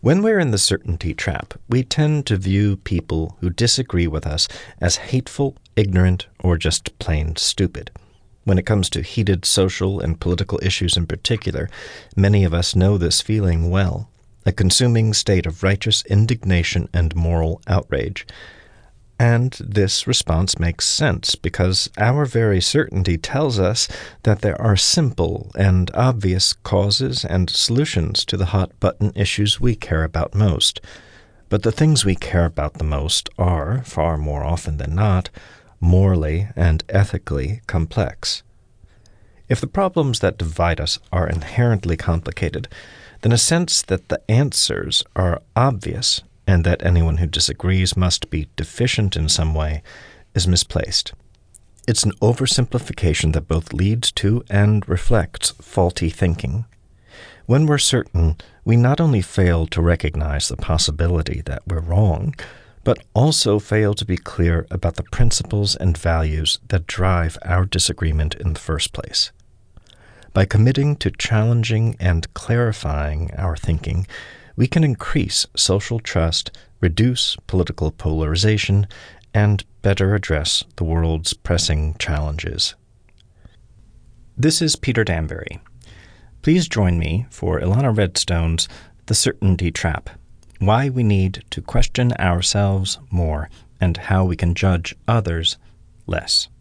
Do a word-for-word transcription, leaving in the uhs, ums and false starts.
When we're in the certainty trap, we tend to view people who disagree with us as hateful, ignorant, or just plain stupid. When it comes to heated social and political issues in particular, many of us know this feeling well, a consuming state of righteous indignation and moral outrage. And this response makes sense because our very certainty tells us that there are simple and obvious causes and solutions to the hot-button issues we care about most. But the things we care about the most are, far more often than not, morally and ethically complex. If the problems that divide us are inherently complicated, then a sense that the answers are obvious and that anyone who disagrees must be deficient in some way is misplaced. It's an oversimplification that both leads to and reflects faulty thinking. When we're certain, we not only fail to recognize the possibility that we're wrong, but also fail to be clear about the principles and values that drive our disagreement in the first place. By committing to challenging and clarifying our thinking, we can increase social trust, reduce political polarization, and better address the world's pressing challenges. This is Peter Danbury. Please join me for Ilana Redstone's The Certainty Trap: Why We Need to Question Ourselves More and How We Can Judge Others Less.